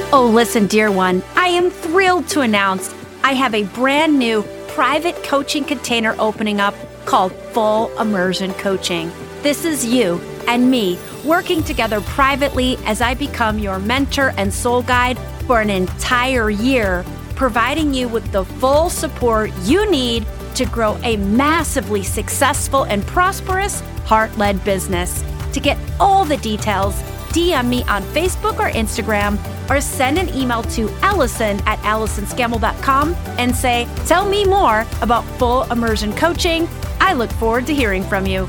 Oh, listen, dear one, I am thrilled to announce I have a brand new private coaching container opening up called Full Immersion Coaching. This is you and me working together privately as I become your mentor and soul guide for an entire year, providing you with the full support you need to grow a massively successful and prosperous heart-led business. To get all the details, DM me on Facebook or Instagram, or send an email to Allison@AllisonScammell.com and say, tell me more about Full Immersion Coaching. I look forward to hearing from you.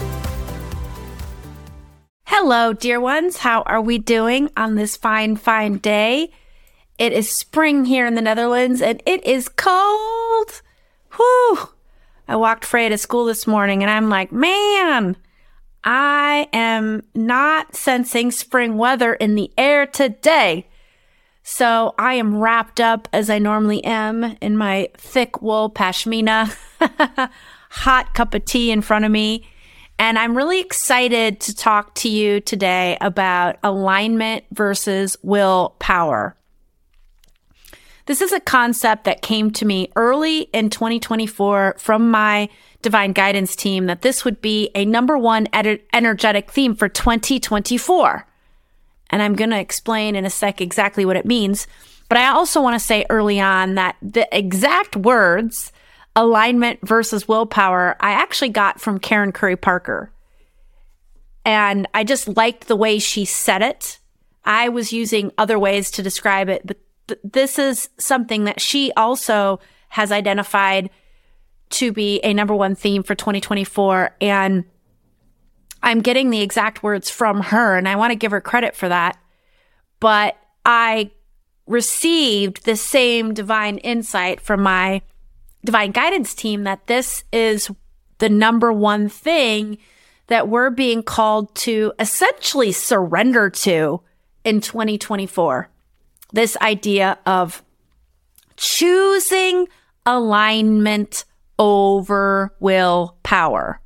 Hello, dear ones. How are we doing on this fine, fine day? It is spring here in the Netherlands, and it is cold. Whew. I walked Freya to school this morning, and I'm like, man, I am not sensing spring weather in the air today. So I am wrapped up as I normally am in my thick wool pashmina, hot cup of tea in front of me. And I'm really excited to talk to you today about alignment versus willpower. This is a concept that came to me early in 2024 from my divine guidance team, that this would be a number one energetic theme for 2024. And I'm going to explain in a sec exactly what it means. But I also want to say early on that the exact words, alignment versus willpower, I actually got from Karen Curry Parker. And I just liked the way she said it. I was using other ways to describe it, but this is something that she also has identified to be a number one theme for 2024. And I'm getting the exact words from her, and I want to give her credit for that. But I received the same divine insight from my divine guidance team that this is the number one thing that we're being called to essentially surrender to in 2024. This idea of choosing alignment over willpower.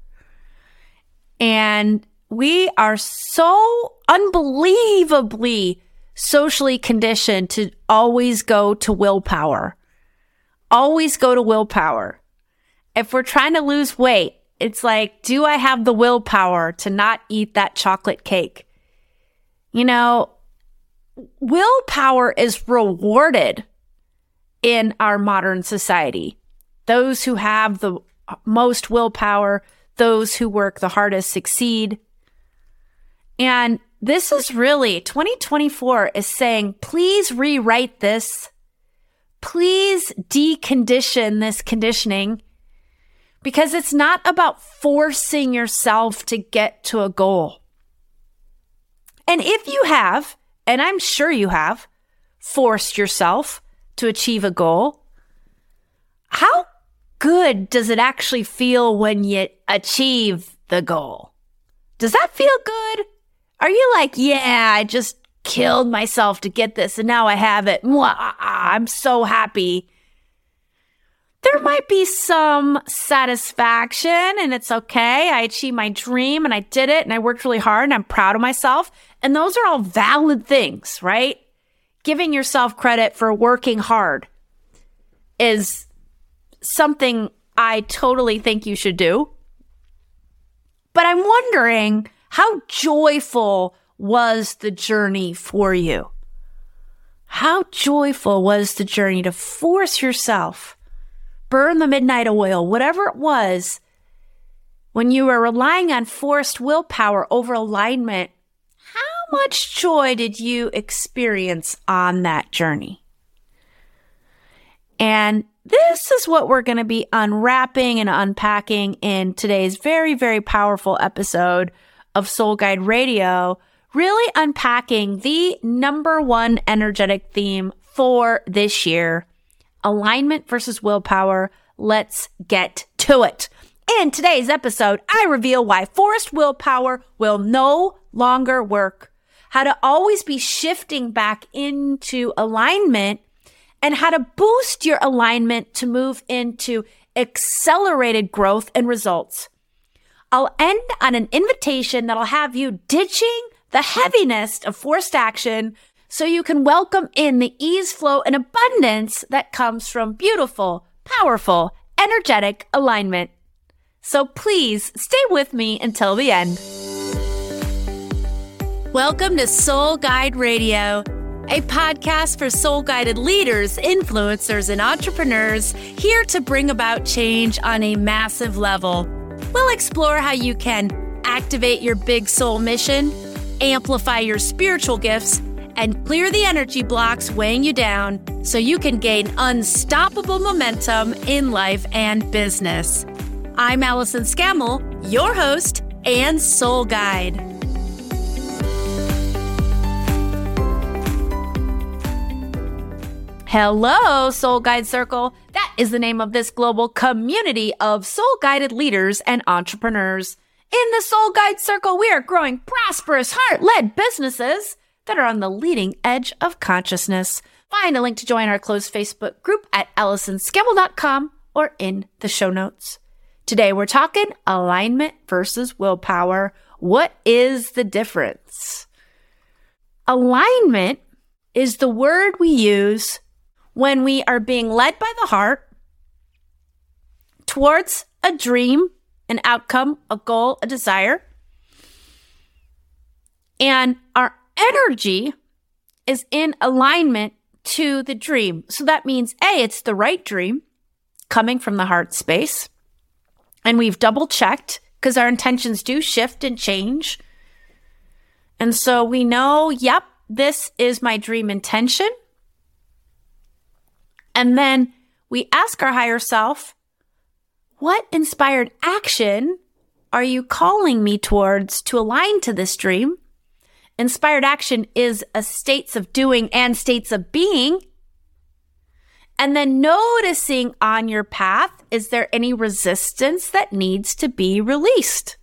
And we are so unbelievably socially conditioned to always go to willpower. Always go to willpower. If we're trying to lose weight, it's like, do I have the willpower to not eat that chocolate cake? You know, willpower is rewarded in our modern society. Those who have the most willpower, those who work the hardest succeed. And this is really, 2024 is saying, please rewrite this. Please decondition this conditioning, because it's not about forcing yourself to get to a goal. And if you have, and I'm sure you have, forced yourself to achieve a goal, how good does it actually feel when you achieve the goal? Does that feel good? Are you like, yeah, I just killed myself to get this and now I have it. I'm so happy. There might be some satisfaction and it's okay. I achieved my dream and I did it and I worked really hard and I'm proud of myself. And those are all valid things, right? Giving yourself credit for working hard is something I totally think you should do. But I'm wondering, how joyful was the journey for you? How joyful was the journey to force yourself, burn the midnight oil, whatever it was, when you were relying on forced willpower over alignment? How much joy did you experience on that journey? And this is what we're going to be unwrapping and unpacking in today's very, very powerful episode of Soul Guide Radio, really unpacking the number one energetic theme for this year, alignment versus willpower. Let's get to it. In today's episode, I reveal why forced willpower will no longer work, how to always be shifting back into alignment, and how to boost your alignment to move into accelerated growth and results. I'll end on an invitation that'll have you ditching the heaviness of forced action so you can welcome in the ease, flow, and abundance that comes from beautiful, powerful, energetic alignment. So please stay with me until the end. Welcome to Soul Guide Radio, a podcast for soul-guided leaders, influencers, and entrepreneurs here to bring about change on a massive level. We'll explore how you can activate your big soul mission, amplify your spiritual gifts, and clear the energy blocks weighing you down so you can gain unstoppable momentum in life and business. I'm Allison Scammell, your host and soul guide. Hello, Soul Guide Circle. That is the name of this global community of soul-guided leaders and entrepreneurs. In the Soul Guide Circle, we are growing prosperous, heart-led businesses that are on the leading edge of consciousness. Find a link to join our closed Facebook group at AllisonScammell.com or in the show notes. Today, we're talking alignment versus willpower. What is the difference? Alignment is the word we use when we are being led by the heart towards a dream, an outcome, a goal, a desire. And our energy is in alignment to the dream. So that means, A, it's the right dream coming from the heart space. And we've double checked because our intentions do shift and change. And so we know, yep, this is my dream intention. And then we ask our higher self, what inspired action are you calling me towards to align to this dream? Inspired action is a states of doing and states of being. And then noticing on your path, is there any resistance that needs to be released?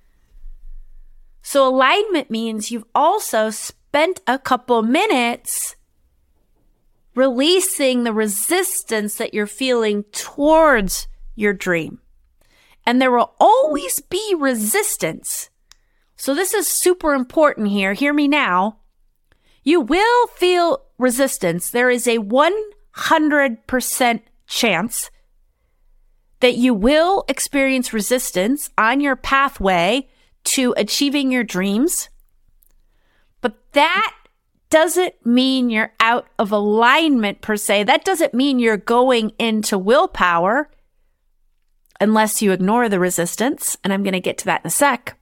So alignment means you've also spent a couple minutes releasing the resistance that you're feeling towards your dream. And there will always be resistance. So this is super important here. Hear me now. You will feel resistance. There is a 100% chance that you will experience resistance on your pathway to achieving your dreams. But that doesn't mean you're out of alignment per se. That doesn't mean you're going into willpower unless you ignore the resistance. And I'm going to get to that in a sec.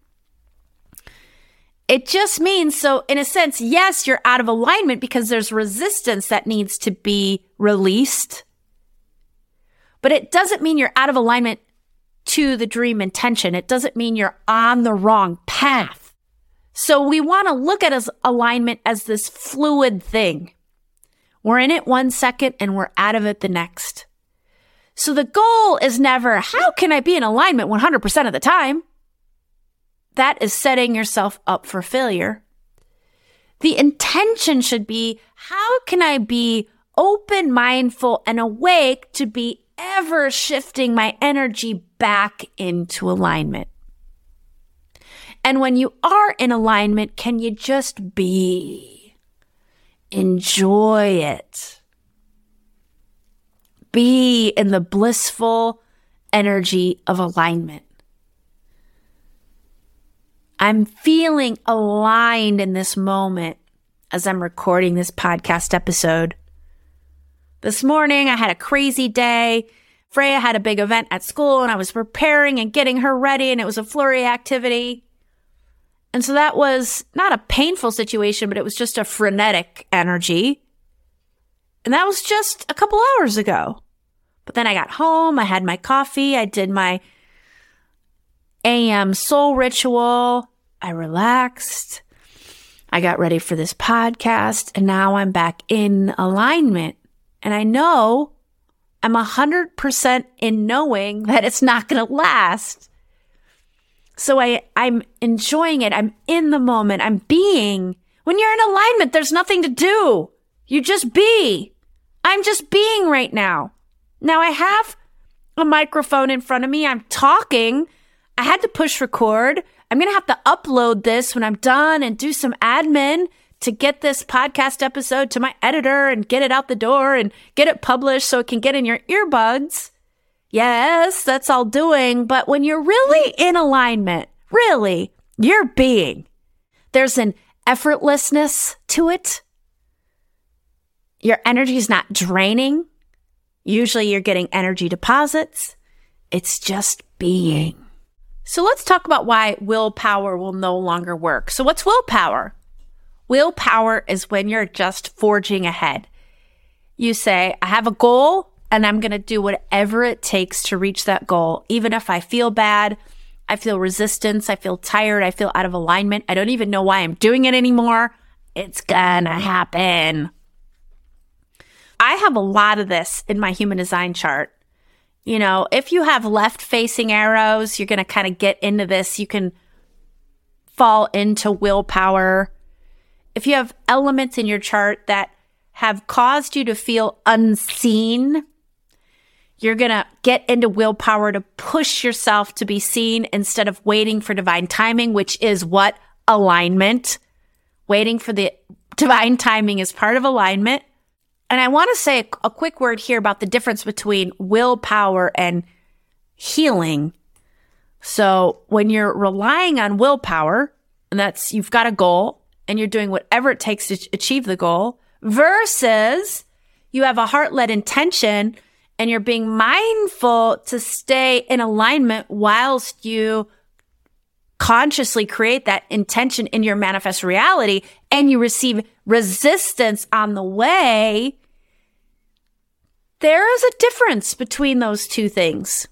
It just means, so in a sense, yes, you're out of alignment because there's resistance that needs to be released. But it doesn't mean you're out of alignment to the dream intention. It doesn't mean you're on the wrong path. So we want to look at alignment as this fluid thing. We're in it 1 second and we're out of it the next. So the goal is never, how can I be in alignment 100% of the time? That is setting yourself up for failure. The intention should be, how can I be open, mindful, and awake to be ever shifting my energy back into alignment? And when you are in alignment, can you just be? Enjoy it. Be in the blissful energy of alignment. I'm feeling aligned in this moment as I'm recording this podcast episode. This morning, I had a crazy day. Freya had a big event at school and I was preparing and getting her ready and it was a flurry activity. And so that was not a painful situation, but it was just a frenetic energy. And that was just a couple hours ago. But then I got home, I had my coffee, I did my AM soul ritual, I relaxed, I got ready for this podcast, and now I'm back in alignment. And I know I'm 100% in knowing that it's not going to last. So I'm enjoying it. I'm in the moment. I'm being. When you're in alignment, there's nothing to do. You just be. I'm just being right now. Now I have a microphone in front of me. I'm talking. I had to push record. I'm going to have to upload this when I'm done and do some admin to get this podcast episode to my editor and get it out the door and get it published so it can get in your earbuds. Yes, that's all doing. But when you're really in alignment, really, your being, there's an effortlessness to it. Your energy is not draining. Usually you're getting energy deposits. It's just being. So let's talk about why willpower will no longer work. So what's willpower? Willpower is when you're just forging ahead. You say, I have a goal and I'm going to do whatever it takes to reach that goal. Even if I feel bad, I feel resistance, I feel tired, I feel out of alignment. I don't even know why I'm doing it anymore. It's gonna happen. I have a lot of this in my human design chart. You know, if you have left-facing arrows, you're going to kind of get into this. You can fall into willpower. If you have elements in your chart that have caused you to feel unseen, you're going to get into willpower to push yourself to be seen instead of waiting for divine timing, which is what? Alignment. Waiting for the divine timing is part of alignment. And I want to say a quick word here about the difference between willpower and healing. So when you're relying on willpower, and that's you've got a goal and you're doing whatever it takes to achieve the goal, versus you have a heart-led intention and you're being mindful to stay in alignment whilst you consciously create that intention in your manifest reality and you receive resistance on the way. There is a difference between those two things.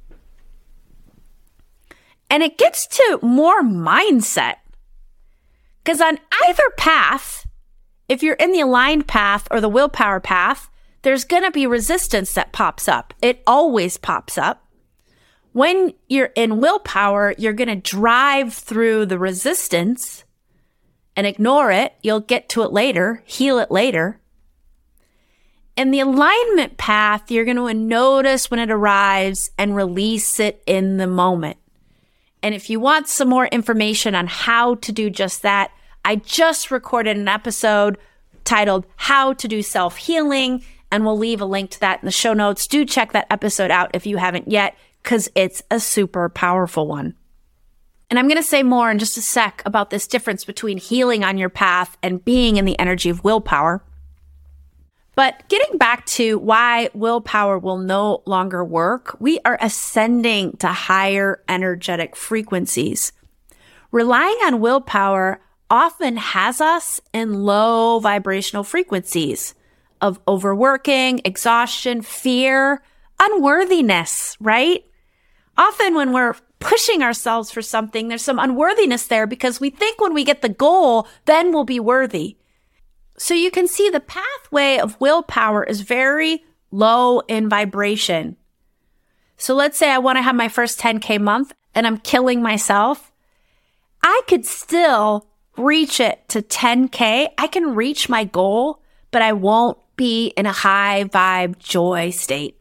And it gets to more mindset. Because on either path, if you're in the aligned path or the willpower path, there's going to be resistance that pops up. It always pops up. When you're in willpower, you're going to drive through the resistance and ignore it. You'll get to it later, heal it later. In the alignment path, you're going to notice when it arrives and release it in the moment. And if you want some more information on how to do just that, I just recorded an episode titled How to Do Self-Healing, and we'll leave a link to that in the show notes. Do check that episode out if you haven't yet, because it's a super powerful one. And I'm going to say more in just a sec about this difference between healing on your path and being in the energy of willpower. But getting back to why willpower will no longer work, we are ascending to higher energetic frequencies. Relying on willpower often has us in low vibrational frequencies of overworking, exhaustion, fear, unworthiness, right? Often when we're pushing ourselves for something, there's some unworthiness there because we think when we get the goal, then we'll be worthy. So you can see the pathway of willpower is very low in vibration. So let's say I want to have my first 10K month and I'm killing myself. I could still reach it to 10K. I can reach my goal, but I won't be in a high vibe joy state.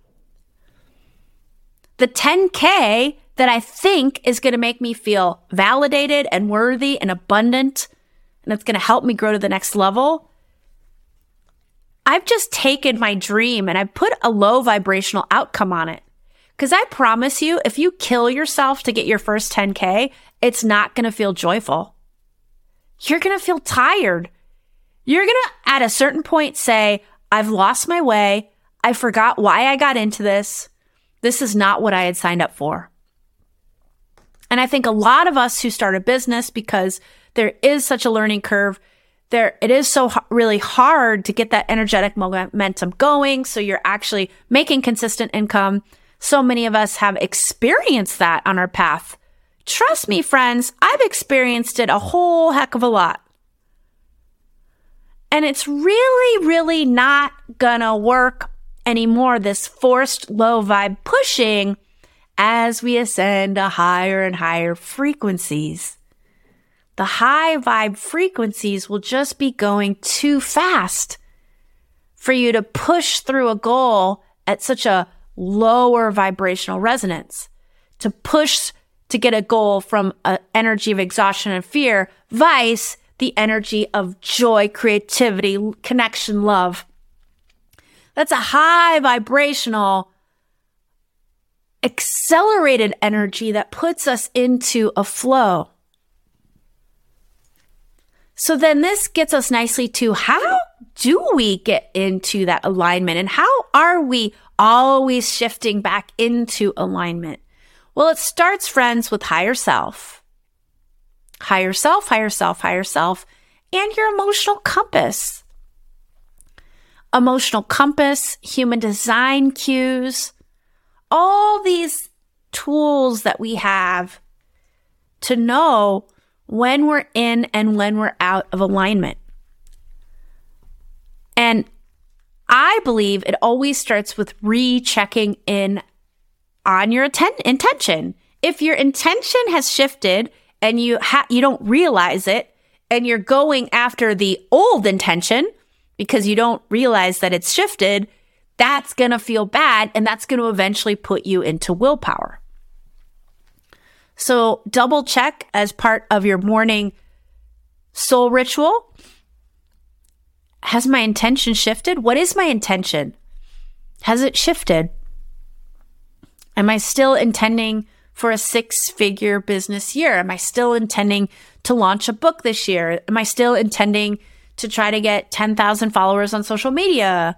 The 10K that I think is going to make me feel validated and worthy and abundant, and it's going to help me grow to the next level. I've just taken my dream and I've put a low vibrational outcome on it. Because I promise you, if you kill yourself to get your first 10K, it's not going to feel joyful. You're going to feel tired. You're going to, at a certain point, say, I've lost my way. I forgot why I got into this. This is not what I had signed up for. And I think a lot of us who start a business, because there is such a learning curve, it is so really hard to get that energetic momentum going. So you're actually making consistent income. So many of us have experienced that on our path. Trust me, friends, I've experienced it a whole heck of a lot. And it's really, really not gonna work anymore, this forced low vibe pushing as we ascend to higher and higher frequencies. The high vibe frequencies will just be going too fast for you to push through a goal at such a lower vibrational resonance. To push to get a goal from an energy of exhaustion and fear, vice the energy of joy, creativity, connection, love. That's a high vibrational, accelerated energy that puts us into a flow. So then this gets us nicely to how do we get into that alignment, and how are we always shifting back into alignment? Well, it starts, friends, with higher self. Higher self, higher self, higher self, and your emotional compass. Emotional compass, human design cues, all these tools that we have to know when we're in and when we're out of alignment. And I believe it always starts with rechecking in on your intention. If your intention has shifted and you don't realize it, and you're going after the old intention because you don't realize that it's shifted, that's going to feel bad, and that's going to eventually put you into willpower. So double check as part of your morning soul ritual. Has my intention shifted? What is my intention? Has it shifted? Am I still intending for a 6-figure business year? Am I still intending to launch a book this year? Am I still intending to try to get 10,000 followers on social media?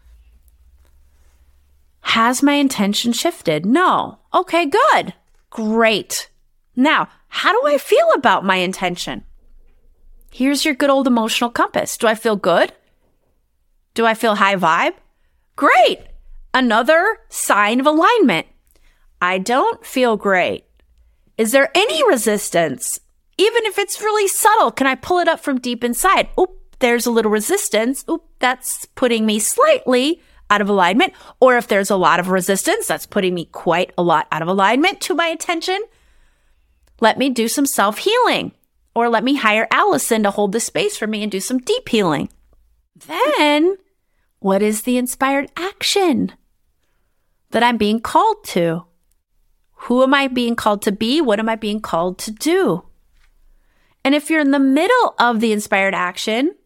Has my intention shifted? No. Okay, good. Great. Now, how do I feel about my intention? Here's your good old emotional compass. Do I feel good? Do I feel high vibe? Great. Another sign of alignment. I don't feel great. Is there any resistance? Even if it's really subtle, can I pull it up from deep inside? Oop, there's a little resistance. Oop, that's putting me slightly out of alignment. Or if there's a lot of resistance, that's putting me quite a lot out of alignment to my intention. Let me do some self-healing, or let me hire Allison to hold the space for me and do some deep healing. Then, what is the inspired action that I'm being called to? Who am I being called to be? What am I being called to do? And if you're in the middle of the inspired action,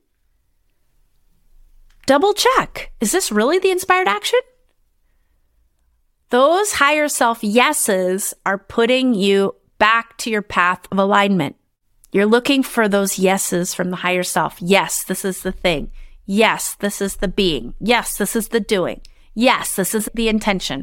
double check. Is this really the inspired action? Those higher self yeses are putting you back to your path of alignment. You're looking for those yeses from the higher self. Yes, this is the thing. Yes, this is the being. Yes, this is the doing. Yes, this is the intention.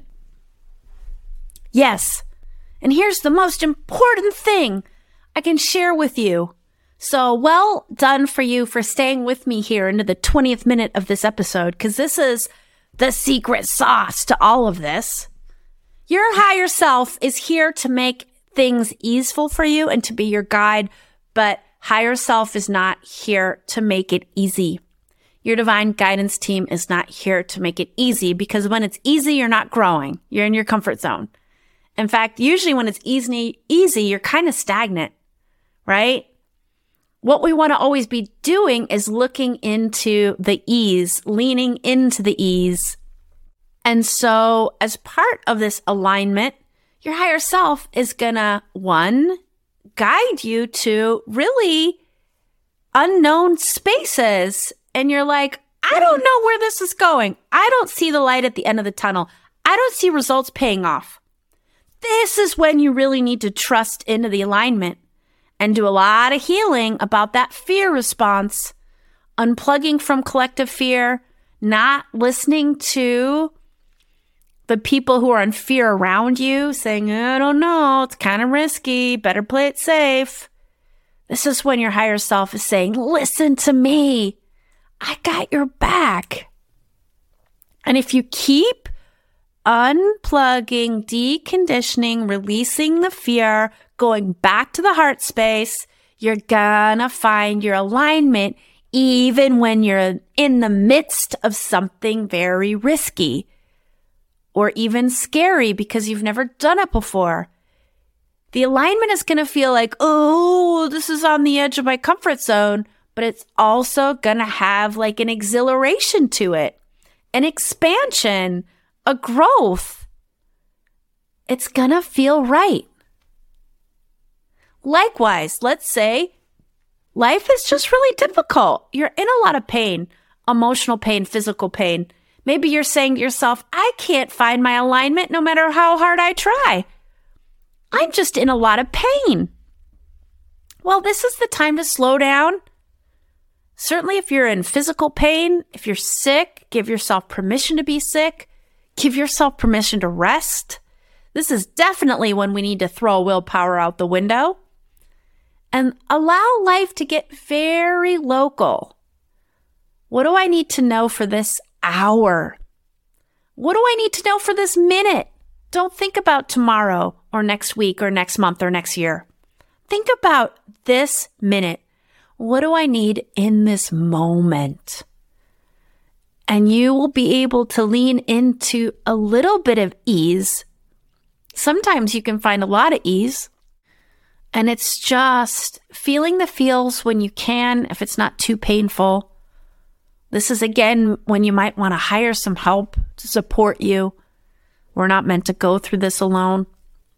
Yes. And here's the most important thing I can share with you. So well done for you for staying with me here into the 20th minute of this episode, because this is the secret sauce to all of this. Your higher self is here to make things easeful for you and to be your guide, but higher self is not here to make it easy. Your divine guidance team is not here to make it easy, because when it's easy, you're not growing. You're in your comfort zone. In fact, usually when it's easy, you're kind of stagnant, right? What we want to always be doing is looking into the ease, leaning into the ease. And so as part of this alignment, your higher self is gonna, one, guide you to really unknown spaces. And you're like, I don't know where this is going. I don't see the light at the end of the tunnel. I don't see results paying off. This is when you really need to trust into the alignment and do a lot of healing about that fear response, unplugging from collective fear, not listening to the people who are in fear around you saying, I don't know, it's kind of risky, better play it safe. This is when your higher self is saying, listen to me. I got your back. And if you keep unplugging, deconditioning, releasing the fear, going back to the heart space, you're gonna find your alignment even when you're in the midst of something very risky or even scary because you've never done it before. The alignment is gonna feel like, oh, this is on the edge of my comfort zone, but it's also gonna have like an exhilaration to it, an expansion, a growth. It's gonna feel right. Likewise, let's say life is just really difficult. You're in a lot of pain, emotional pain, physical pain. Maybe you're saying to yourself, I can't find my alignment no matter how hard I try. I'm just in a lot of pain. Well, this is the time to slow down. Certainly if you're in physical pain, if you're sick, give yourself permission to be sick. Give yourself permission to rest. This is definitely when we need to throw willpower out the window and allow life to get very local. What do I need to know for this hour? What do I need to know for this minute? Don't think about tomorrow or next week or next month or next year. Think about this minute. What do I need in this moment? And you will be able to lean into a little bit of ease. Sometimes you can find a lot of ease. And it's just feeling the feels when you can, if it's not too painful. This is, again, when you might want to hire some help to support you. We're not meant to go through this alone.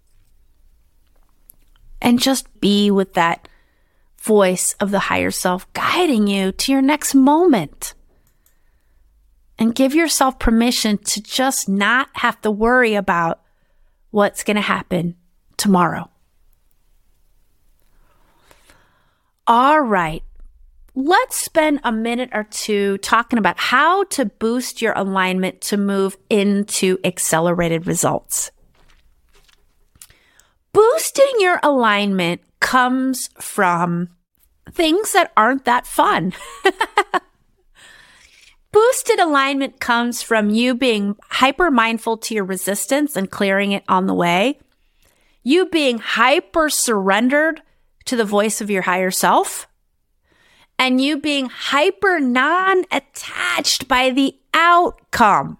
And just be with that voice of the higher self guiding you to your next moment. And give yourself permission to just not have to worry about what's going to happen tomorrow. All right. Let's spend a minute or two talking about how to boost your alignment to move into accelerated results. Boosting your alignment comes from things that aren't that fun. Boosted alignment comes from you being hyper mindful to your resistance and clearing it on the way. You being hyper surrendered to the voice of your higher self. And you being hyper non-attached by the outcome.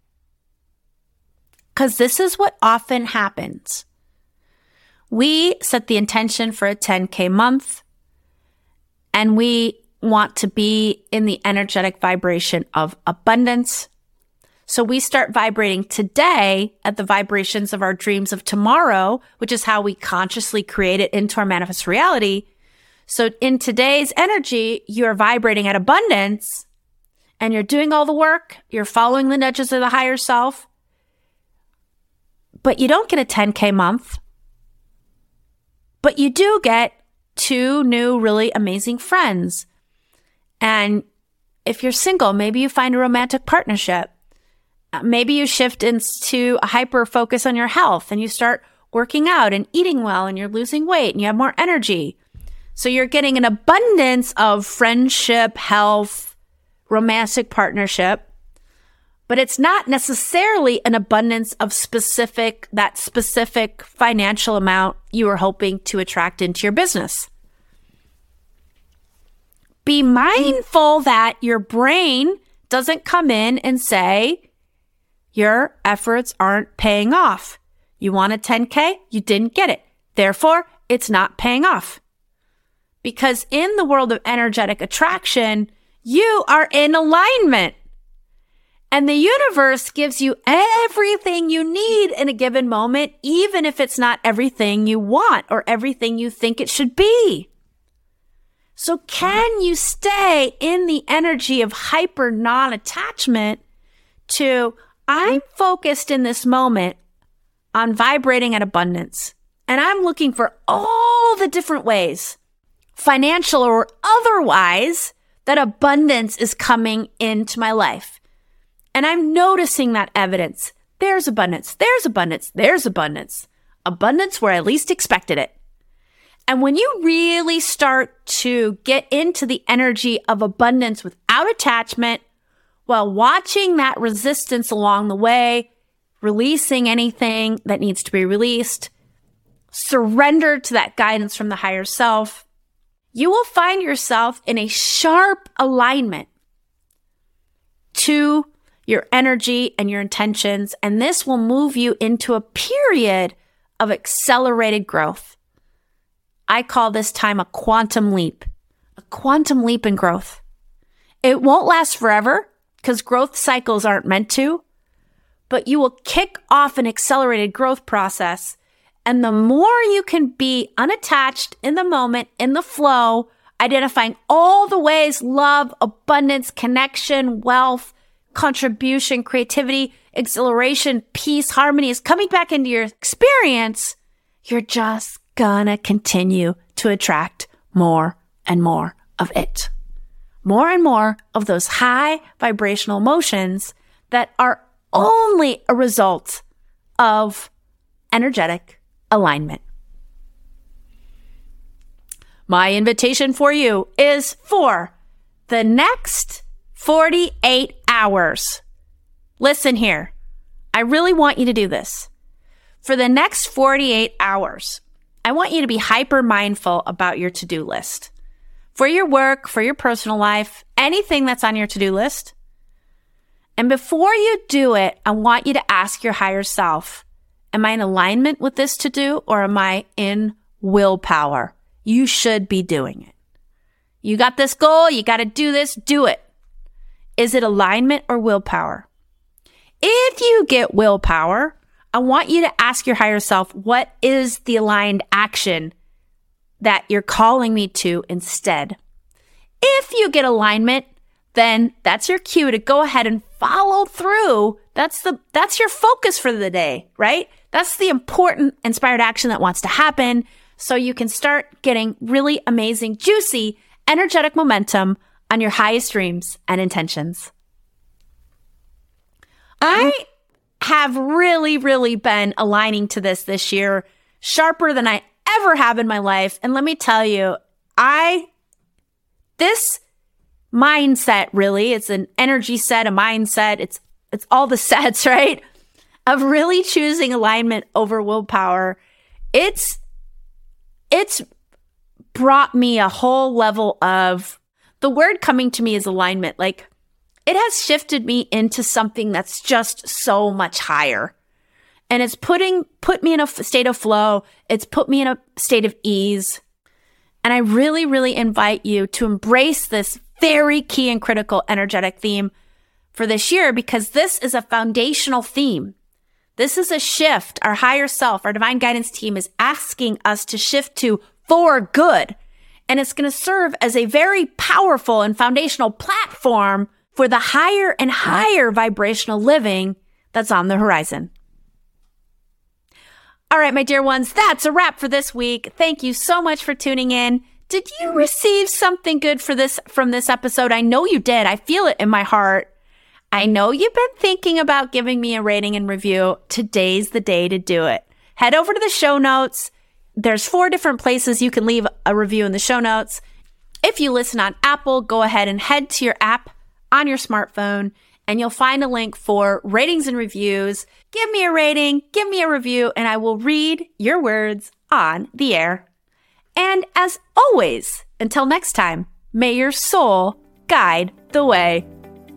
Because this is what often happens. We set the intention for a 10K month, and we want to be in the energetic vibration of abundance. So we start vibrating today at the vibrations of our dreams of tomorrow, which is how we consciously create it into our manifest reality. So in today's energy, you're vibrating at abundance and you're doing all the work. You're following the nudges of the higher self, but you don't get a 10K month, but you do get 2 new really amazing friends. And if you're single, maybe you find a romantic partnership. Maybe you shift into a hyper focus on your health and you start working out and eating well and you're losing weight and you have more energy. So you're getting an abundance of friendship, health, romantic partnership, but it's not necessarily an abundance of that specific financial amount you were hoping to attract into your business. Be mindful that your brain doesn't come in and say, your efforts aren't paying off. You want a 10K, you didn't get it. Therefore, it's not paying off. Because in the world of energetic attraction, you are in alignment. And the universe gives you everything you need in a given moment, even if it's not everything you want or everything you think it should be. So can you stay in the energy of hyper non-attachment to, I'm focused in this moment on vibrating at abundance, and I'm looking for all the different ways, financial or otherwise, that abundance is coming into my life. And I'm noticing that evidence. There's abundance, there's abundance, there's abundance. Abundance where I least expected it. And when you really start to get into the energy of abundance without attachment, while watching that resistance along the way, releasing anything that needs to be released, surrender to that guidance from the higher self, you will find yourself in a sharp alignment to your energy and your intentions, and this will move you into a period of accelerated growth. I call this time a quantum leap in growth. It won't last forever because growth cycles aren't meant to, but you will kick off an accelerated growth process. And the more you can be unattached in the moment, in the flow identifying all the ways love, abundance, connection, wealth, contribution, creativity, exhilaration, peace, harmony is coming back into your experience, you're just gonna continue to attract more and more of it. More and more of those high vibrational emotions that are only a result of energetic alignment. My invitation for you is for the next 48 hours. Listen here. I really want you to do this. For the next 48 hours, I want you to be hyper mindful about your to-do list. For your work, for your personal life, anything that's on your to-do list. And before you do it, I want you to ask your higher self, am I in alignment with this to-do or am I in willpower? You should be doing it. You got this goal, you got to do this, do it. Is it alignment or willpower? If you get willpower, I want you to ask your higher self, what is the aligned action that you're calling me to instead? If you get alignment, then that's your cue to go ahead and follow through. That's your focus for the day, right? That's the important inspired action that wants to happen so you can start getting really amazing, juicy, energetic momentum on your highest dreams and intentions. I have really, really been aligning to this year, sharper than I ever have in my life. And let me tell you, this mindset really, it's an energy set, a mindset. It's all the sets, right? Of really choosing alignment over willpower. It's brought me a whole level of, the word coming to me is alignment. Like, it has shifted me into something that's just so much higher. And it's put me in a state of flow. It's put me in a state of ease. And I really, really invite you to embrace this very key and critical energetic theme for this year, because this is a foundational theme. This is a shift. Our higher self, our divine guidance team is asking us to shift to for good. And it's going to serve as a very powerful and foundational platform for the higher and higher vibrational living that's on the horizon. All right, my dear ones, that's a wrap for this week. Thank you so much for tuning in. Did you receive something good from this episode? I know you did. I feel it in my heart. I know you've been thinking about giving me a rating and review. Today's the day to do it. Head over to the show notes. There's 4 different places you can leave a review in the show notes. If you listen on Apple, go ahead and head to your app on your smartphone, and you'll find a link for ratings and reviews. Give me a rating, give me a review, and I will read your words on the air. And as always, until next time, may your soul guide the way.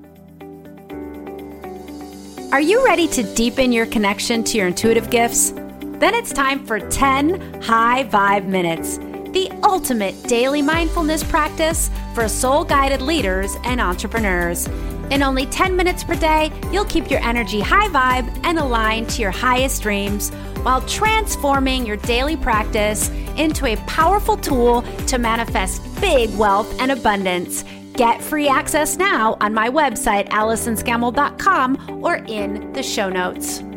Are you ready to deepen your connection to your intuitive gifts? Then it's time for 10 High Vibe Minutes, the ultimate daily mindfulness practice for soul-guided leaders and entrepreneurs. In only 10 minutes per day, you'll keep your energy high vibe and aligned to your highest dreams while transforming your daily practice into a powerful tool to manifest big wealth and abundance. Get free access now on my website, AllisonScammell.com, or in the show notes.